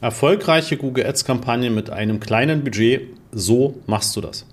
Erfolgreiche Google Ads-Kampagnen mit einem kleinen Budget, so machst du das.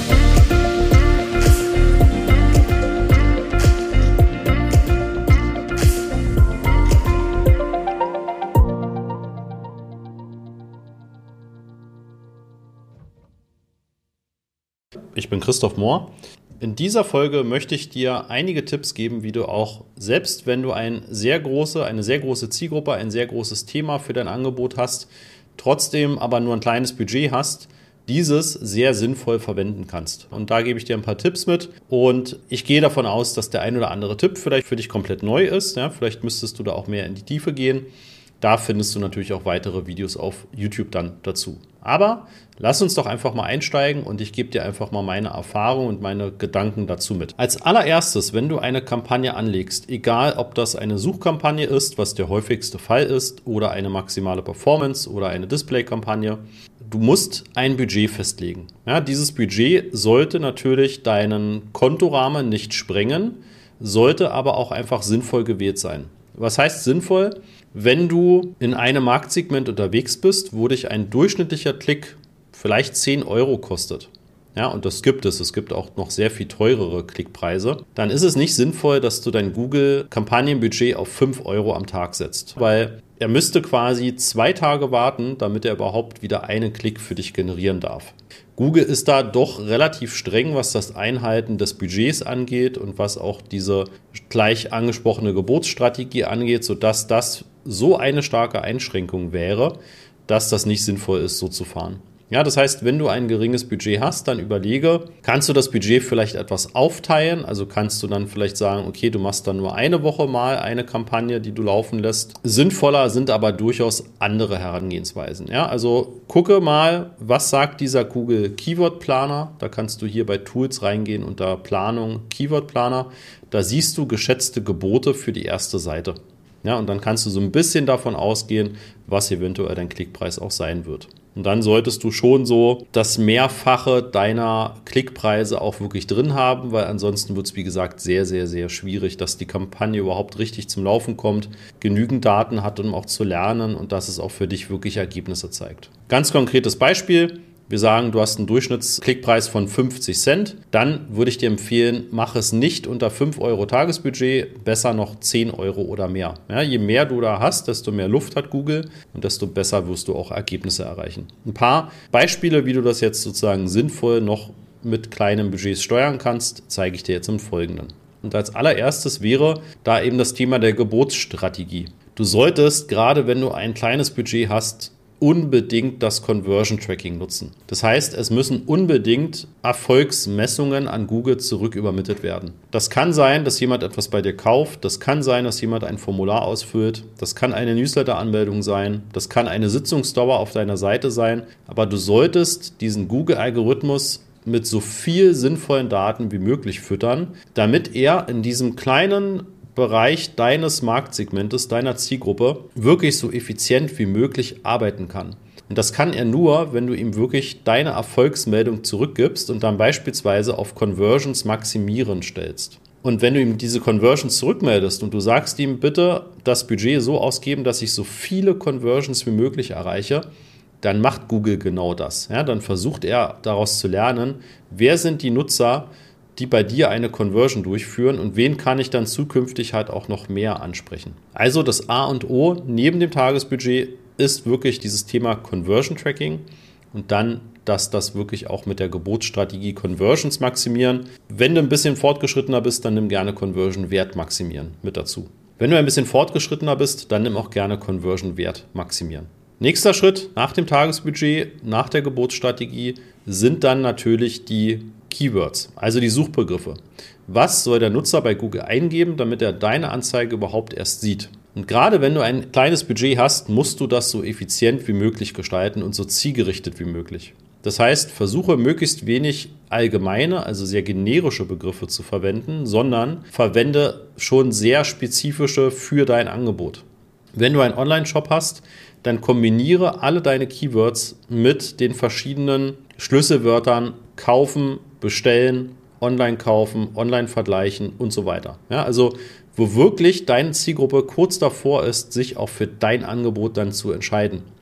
Ich bin Christoph Mohr. In dieser Folge möchte ich dir einige Tipps geben, wie du auch, selbst wenn du eine sehr große Zielgruppe, ein sehr großes Thema für dein Angebot hast, trotzdem aber nur ein kleines Budget hast, dieses sehr sinnvoll verwenden kannst. Und da gebe ich dir ein paar Tipps mit und ich gehe davon aus, dass der ein oder andere Tipp vielleicht für dich komplett neu ist. Ja, vielleicht müsstest du da auch mehr in die Tiefe gehen. Da findest du natürlich auch weitere Videos auf YouTube dann dazu. Aber lass uns doch einfach mal einsteigen und ich gebe dir einfach mal meine Erfahrung und meine Gedanken dazu mit. Als allererstes, wenn du eine Kampagne anlegst, egal ob das eine Suchkampagne ist, was der häufigste Fall ist, oder eine maximale Performance oder eine Display-Kampagne, du musst ein Budget festlegen. Ja, dieses Budget sollte natürlich deinen Kontorahmen nicht sprengen, sollte aber auch einfach sinnvoll gewählt sein. Was heißt sinnvoll? Wenn du in einem Marktsegment unterwegs bist, wo dich ein durchschnittlicher Klick vielleicht 10 Euro kostet, ja, und das gibt es. Es gibt auch noch sehr viel teurere Klickpreise. Dann ist es nicht sinnvoll, dass du dein Google-Kampagnenbudget auf 5 Euro am Tag setzt, weil er müsste quasi 2 Tage warten, damit er überhaupt wieder einen Klick für dich generieren darf. Google ist da doch relativ streng, was das Einhalten des Budgets angeht und was auch diese gleich angesprochene Gebotsstrategie angeht, sodass das so eine starke Einschränkung wäre, dass das nicht sinnvoll ist, so zu fahren. Ja, das heißt, wenn du ein geringes Budget hast, dann überlege, kannst du das Budget vielleicht etwas aufteilen? Also kannst du dann vielleicht sagen, okay, du machst dann nur eine Woche mal eine Kampagne, die du laufen lässt. Sinnvoller sind aber durchaus andere Herangehensweisen. Ja, also gucke mal, was sagt dieser Google Keyword Planer? Da kannst du hier bei Tools reingehen unter Planung, Keyword Planer. Da siehst du geschätzte Gebote für die erste Seite. Ja, und dann kannst du so ein bisschen davon ausgehen, was eventuell dein Klickpreis auch sein wird. Und dann solltest du schon so das Mehrfache deiner Klickpreise auch wirklich drin haben, weil ansonsten wird es, wie gesagt, sehr, sehr, sehr schwierig, dass die Kampagne überhaupt richtig zum Laufen kommt, genügend Daten hat, um auch zu lernen und dass es auch für dich wirklich Ergebnisse zeigt. Ganz konkretes Beispiel. Wir sagen, du hast einen Durchschnittsklickpreis von 50 Cent. Dann würde ich dir empfehlen, mach es nicht unter 5 Euro Tagesbudget, besser noch 10 Euro oder mehr. Ja, je mehr du da hast, desto mehr Luft hat Google und desto besser wirst du auch Ergebnisse erreichen. Ein paar Beispiele, wie du das jetzt sozusagen sinnvoll noch mit kleinen Budgets steuern kannst, zeige ich dir jetzt im Folgenden. Und als allererstes wäre da eben das Thema der Gebotsstrategie. Du solltest, gerade wenn du ein kleines Budget hast, unbedingt das Conversion Tracking nutzen. Das heißt, es müssen unbedingt Erfolgsmessungen an Google zurückübermittelt werden. Das kann sein, dass jemand etwas bei dir kauft, das kann sein, dass jemand ein Formular ausfüllt, das kann eine Newsletter-Anmeldung sein, das kann eine Sitzungsdauer auf deiner Seite sein, aber du solltest diesen Google-Algorithmus mit so viel sinnvollen Daten wie möglich füttern, damit er in diesem kleinen Bereich deines Marktsegmentes, deiner Zielgruppe wirklich so effizient wie möglich arbeiten kann. Und das kann er nur, wenn du ihm wirklich deine Erfolgsmeldung zurückgibst und dann beispielsweise auf Conversions maximieren stellst. Und wenn du ihm diese Conversions zurückmeldest und du sagst ihm, bitte das Budget so ausgeben, dass ich so viele Conversions wie möglich erreiche, dann macht Google genau das. Ja, dann versucht er daraus zu lernen, wer sind die Nutzer, die bei dir eine Conversion durchführen und wen kann ich dann zukünftig halt auch noch mehr ansprechen. Also das A und O neben dem Tagesbudget ist wirklich dieses Thema Conversion Tracking und dann, dass das wirklich auch mit der Gebotsstrategie Conversions maximieren. Wenn du ein bisschen fortgeschrittener bist, dann nimm gerne Conversion Wert maximieren mit dazu. Wenn du ein bisschen fortgeschrittener bist, dann nimm auch gerne Conversion Wert maximieren. Nächster Schritt nach dem Tagesbudget, nach der Gebotsstrategie sind dann natürlich die Keywords, also die Suchbegriffe. Was soll der Nutzer bei Google eingeben, damit er deine Anzeige überhaupt erst sieht? Und gerade wenn du ein kleines Budget hast, musst du das so effizient wie möglich gestalten und so zielgerichtet wie möglich. Das heißt, versuche möglichst wenig allgemeine, also sehr generische Begriffe zu verwenden, sondern verwende schon sehr spezifische für dein Angebot. Wenn du einen Online-Shop hast, dann kombiniere alle deine Keywords mit den verschiedenen Schlüsselwörtern kaufen, bestellen, online kaufen, online vergleichen und so weiter. Ja, also wo wirklich deine Zielgruppe kurz davor ist, sich auch für dein Angebot dann zu entscheiden.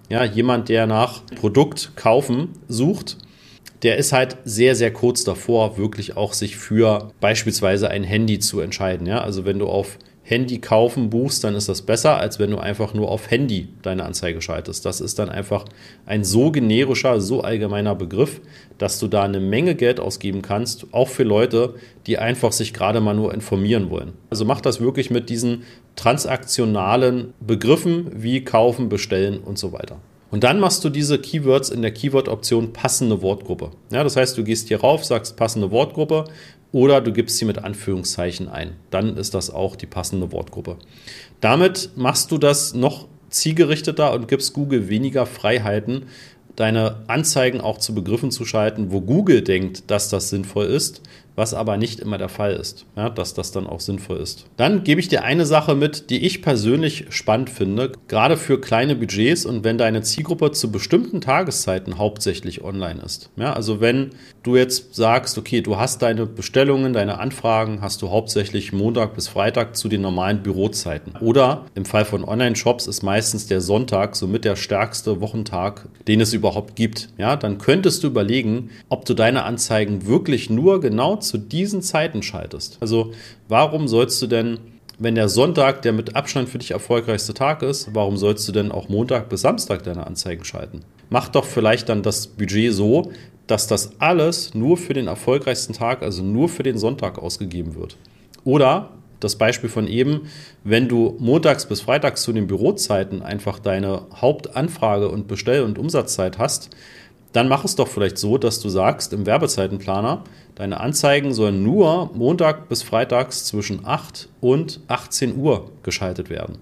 Ja, jemand, der nach Produkt kaufen sucht, der ist halt sehr, sehr kurz davor, wirklich auch sich für beispielsweise ein Handy zu entscheiden. Ja, also wenn du auf Handy kaufen buchst, dann ist das besser, als wenn du einfach nur auf Handy deine Anzeige schaltest. Das ist dann einfach ein so generischer, so allgemeiner Begriff, dass du da eine Menge Geld ausgeben kannst, auch für Leute, die einfach sich gerade mal nur informieren wollen. Also mach das wirklich mit diesen transaktionalen Begriffen wie kaufen, bestellen und so weiter. Und dann machst du diese Keywords in der Keyword-Option passende Wortgruppe. Ja, das heißt, du gehst hier rauf, sagst passende Wortgruppe oder du gibst sie mit Anführungszeichen ein. Dann ist das auch die passende Wortgruppe. Damit machst du das noch zielgerichteter und gibst Google weniger Freiheiten, deine Anzeigen auch zu Begriffen zu schalten, wo Google denkt, dass das sinnvoll ist, was aber nicht immer der Fall ist, ja, dass das dann auch sinnvoll ist. Dann gebe ich dir eine Sache mit, die ich persönlich spannend finde, gerade für kleine Budgets und wenn deine Zielgruppe zu bestimmten Tageszeiten hauptsächlich online ist. Ja, also wenn du jetzt sagst, okay, du hast deine Bestellungen, deine Anfragen, hast du hauptsächlich Montag bis Freitag zu den normalen Bürozeiten. Oder im Fall von Online-Shops ist meistens der Sonntag somit der stärkste Wochentag, den es überhaupt gibt. Ja, dann könntest du überlegen, ob du deine Anzeigen wirklich nur genau zu diesen Zeiten schaltest. Also warum sollst du denn, wenn der Sonntag der mit Abstand für dich erfolgreichste Tag ist, warum sollst du denn auch Montag bis Samstag deine Anzeigen schalten? Mach doch vielleicht dann das Budget so, dass das alles nur für den erfolgreichsten Tag, also nur für den Sonntag ausgegeben wird. Oder das Beispiel von eben, wenn du montags bis freitags zu den Bürozeiten einfach deine Hauptanfrage und Bestell- und Umsatzzeit hast, dann mach es doch vielleicht so, dass du sagst im Werbezeitenplaner, deine Anzeigen sollen nur Montag bis Freitags zwischen 8 und 18 Uhr geschaltet werden.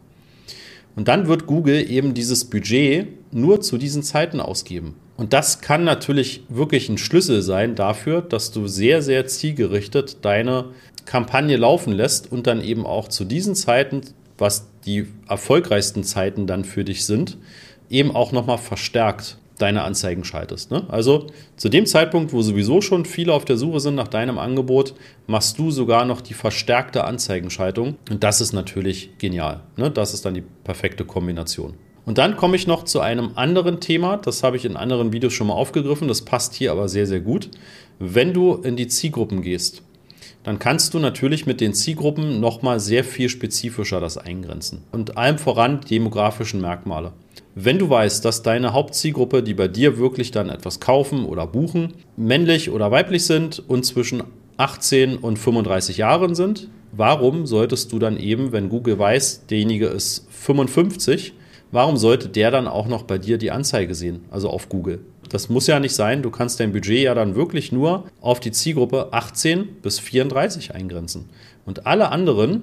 Und dann wird Google eben dieses Budget nur zu diesen Zeiten ausgeben. Und das kann natürlich wirklich ein Schlüssel sein dafür, dass du sehr, sehr zielgerichtet deine Kampagne laufen lässt und dann eben auch zu diesen Zeiten, was die erfolgreichsten Zeiten dann für dich sind, eben auch nochmal verstärkt deine Anzeigen schaltest. Ne? Also zu dem Zeitpunkt, wo sowieso schon viele auf der Suche sind nach deinem Angebot, machst du sogar noch die verstärkte Anzeigenschaltung. Und das ist natürlich genial. Ne? Das ist dann die perfekte Kombination. Und dann komme ich noch zu einem anderen Thema. Das habe ich in anderen Videos schon mal aufgegriffen. Das passt hier aber sehr, sehr gut. Wenn du in die Zielgruppen gehst, dann kannst du natürlich mit den Zielgruppen nochmal sehr viel spezifischer das eingrenzen. Und allem voran demografischen Merkmale. Wenn du weißt, dass deine Hauptzielgruppe, die bei dir wirklich dann etwas kaufen oder buchen, männlich oder weiblich sind und zwischen 18 und 35 Jahren sind, warum solltest du dann eben, wenn Google weiß, derjenige ist 55, warum sollte der dann auch noch bei dir die Anzeige sehen, also auf Google? Das muss ja nicht sein, du kannst dein Budget ja dann wirklich nur auf die Zielgruppe 18 bis 34 eingrenzen. Und alle anderen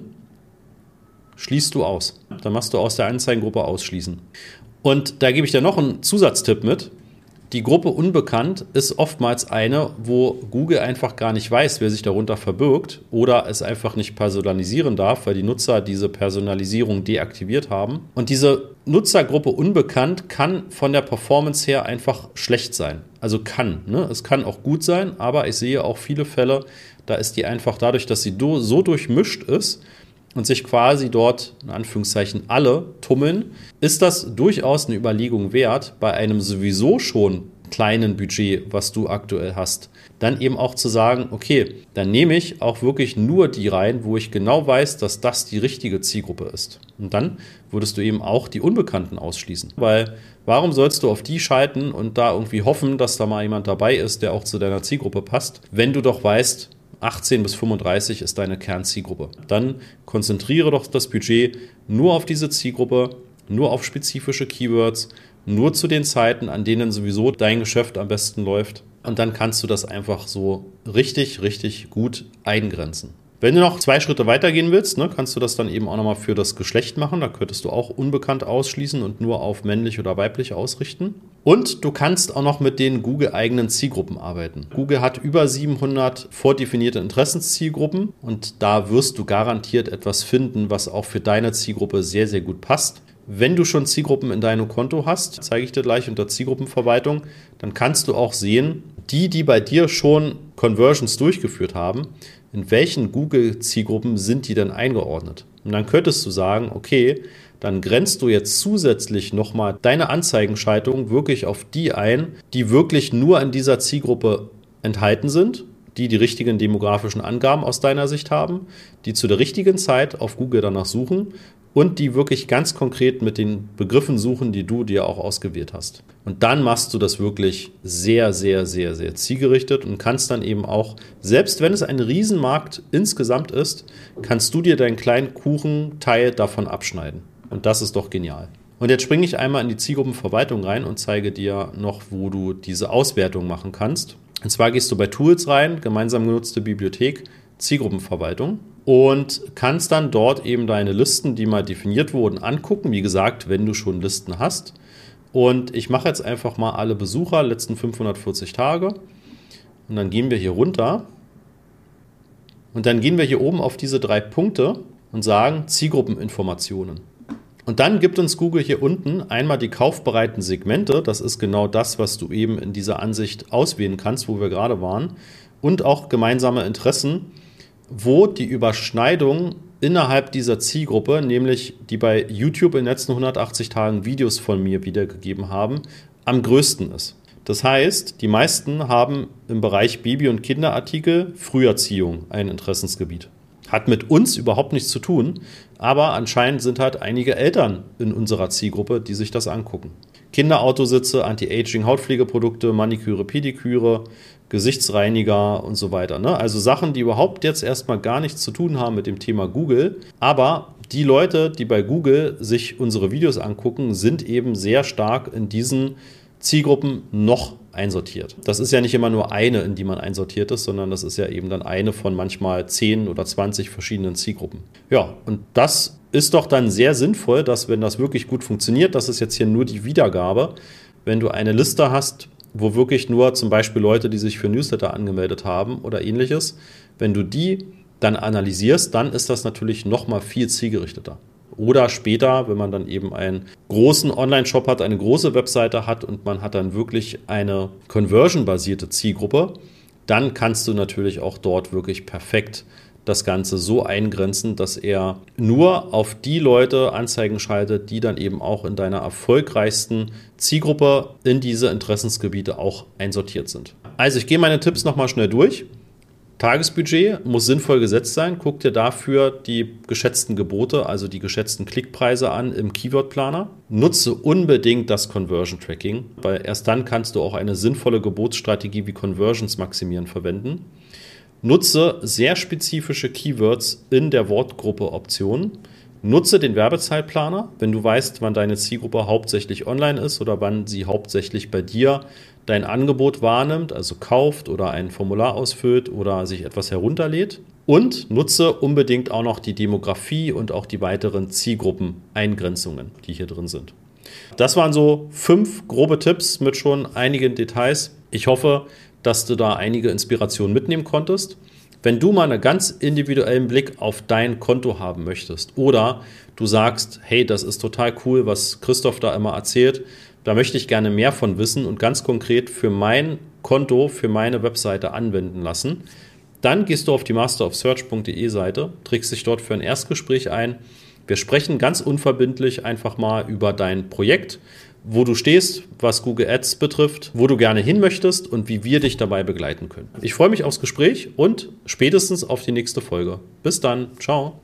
schließt du aus. Dann machst du aus der Anzeigengruppe ausschließen. Und da gebe ich dir noch einen Zusatztipp mit. Die Gruppe Unbekannt ist oftmals eine, wo Google einfach gar nicht weiß, wer sich darunter verbirgt oder es einfach nicht personalisieren darf, weil die Nutzer diese Personalisierung deaktiviert haben. Und diese Nutzergruppe Unbekannt kann von der Performance her einfach schlecht sein. Also kann. Ne? Es kann auch gut sein, aber ich sehe auch viele Fälle, da ist die einfach dadurch, dass sie so durchmischt ist, und sich quasi dort, in Anführungszeichen, alle tummeln, ist das durchaus eine Überlegung wert, bei einem sowieso schon kleinen Budget, was du aktuell hast, dann eben auch zu sagen, okay, dann nehme ich auch wirklich nur die rein, wo ich genau weiß, dass das die richtige Zielgruppe ist. Und dann würdest du eben auch die Unbekannten ausschließen. Weil warum sollst du auf die schalten und da irgendwie hoffen, dass da mal jemand dabei ist, der auch zu deiner Zielgruppe passt, wenn du doch weißt, 18 bis 35 ist deine Kernzielgruppe. Dann konzentriere doch das Budget nur auf diese Zielgruppe, nur auf spezifische Keywords, nur zu den Zeiten, an denen sowieso dein Geschäft am besten läuft. Und dann kannst du das einfach so richtig, richtig gut eingrenzen. Wenn du noch 2 Schritte weitergehen willst, kannst du das dann eben auch nochmal für das Geschlecht machen. Da könntest du auch unbekannt ausschließen und nur auf männlich oder weiblich ausrichten. Und du kannst auch noch mit den Google-eigenen Zielgruppen arbeiten. Google hat über 700 vordefinierte Interessenszielgruppen und da wirst du garantiert etwas finden, was auch für deine Zielgruppe sehr, sehr gut passt. Wenn du schon Zielgruppen in deinem Konto hast, zeige ich dir gleich unter Zielgruppenverwaltung, dann kannst du auch sehen, die bei dir schon Conversions durchgeführt haben, in welchen Google-Zielgruppen sind die denn eingeordnet? Und dann könntest du sagen, okay, dann grenzt du jetzt zusätzlich nochmal deine Anzeigenschaltung wirklich auf die ein, die wirklich nur in dieser Zielgruppe enthalten sind, die die richtigen demografischen Angaben aus deiner Sicht haben, die zu der richtigen Zeit auf Google danach suchen und die wirklich ganz konkret mit den Begriffen suchen, die du dir auch ausgewählt hast. Und dann machst du das wirklich sehr, sehr, sehr, sehr zielgerichtet und kannst dann eben auch, selbst wenn es ein Riesenmarkt insgesamt ist, kannst du dir deinen kleinen Kuchenteil davon abschneiden. Und das ist doch genial. Und jetzt springe ich einmal in die Zielgruppenverwaltung rein und zeige dir noch, wo du diese Auswertung machen kannst. Und zwar gehst du bei Tools rein, gemeinsam genutzte Bibliothek, Zielgruppenverwaltung und kannst dann dort eben deine Listen, die mal definiert wurden, angucken. Wie gesagt, wenn du schon Listen hast. Und ich mache jetzt einfach mal alle Besucher, letzten 540 Tage. Und dann gehen wir hier runter. Und dann gehen wir hier oben auf diese 3 Punkte und sagen Zielgruppeninformationen. Und dann gibt uns Google hier unten einmal die kaufbereiten Segmente. Das ist genau das, was du eben in dieser Ansicht auswählen kannst, wo wir gerade waren. Und auch gemeinsame Interessen, wo die Überschneidung innerhalb dieser Zielgruppe, nämlich die bei YouTube in den letzten 180 Tagen Videos von mir wiedergegeben haben, am größten ist. Das heißt, die meisten haben im Bereich Baby- und Kinderartikel Früherziehung ein Interessensgebiet. Hat mit uns überhaupt nichts zu tun, aber anscheinend sind halt einige Eltern in unserer Zielgruppe, die sich das angucken. Kinderautositze, Anti-Aging-Hautpflegeprodukte, Maniküre, Pediküre, Gesichtsreiniger und so weiter. Ne? Also Sachen, die überhaupt jetzt erstmal gar nichts zu tun haben mit dem Thema Google. Aber die Leute, die bei Google sich unsere Videos angucken, sind eben sehr stark in diesen Zielgruppen noch einsortiert. Das ist ja nicht immer nur eine, in die man einsortiert ist, sondern das ist ja eben dann eine von manchmal 10 oder 20 verschiedenen Zielgruppen. Ja, und das ist doch dann sehr sinnvoll, dass, wenn das wirklich gut funktioniert, das ist jetzt hier nur die Wiedergabe, wenn du eine Liste hast, wo wirklich nur zum Beispiel Leute, die sich für Newsletter angemeldet haben oder ähnliches, wenn du die dann analysierst, dann ist das natürlich nochmal viel zielgerichteter. Oder später, wenn man dann eben einen großen Online-Shop hat, eine große Webseite hat und man hat dann wirklich eine conversion-basierte Zielgruppe, dann kannst du natürlich auch dort wirklich perfekt das Ganze so eingrenzen, dass er nur auf die Leute Anzeigen schaltet, die dann eben auch in deiner erfolgreichsten Zielgruppe in diese Interessensgebiete auch einsortiert sind. Also ich gehe meine Tipps nochmal schnell durch. Tagesbudget muss sinnvoll gesetzt sein. Guck dir dafür die geschätzten Gebote, also die geschätzten Klickpreise an im Keyword-Planer. Nutze unbedingt das Conversion-Tracking, weil erst dann kannst du auch eine sinnvolle Gebotsstrategie wie Conversions maximieren verwenden. Nutze sehr spezifische Keywords in der Wortgruppe-Option. Nutze den Werbezeitplaner, wenn du weißt, wann deine Zielgruppe hauptsächlich online ist oder wann sie hauptsächlich bei dir dein Angebot wahrnimmt, also kauft oder ein Formular ausfüllt oder sich etwas herunterlädt. Und nutze unbedingt auch noch die Demografie und auch die weiteren Zielgruppeneingrenzungen, die hier drin sind. Das waren so 5 grobe Tipps mit schon einigen Details. Ich hoffe, dass du da einige Inspirationen mitnehmen konntest. Wenn du mal einen ganz individuellen Blick auf dein Konto haben möchtest oder du sagst, hey, das ist total cool, was Christoph da immer erzählt, da möchte ich gerne mehr von wissen und ganz konkret für mein Konto, für meine Webseite anwenden lassen, dann gehst du auf die masterofsearch.de Seite, trägst dich dort für ein Erstgespräch ein. Wir sprechen ganz unverbindlich einfach mal über dein Projekt, wo du stehst, was Google Ads betrifft, wo du gerne hin möchtest und wie wir dich dabei begleiten können. Ich freue mich aufs Gespräch und spätestens auf die nächste Folge. Bis dann. Ciao.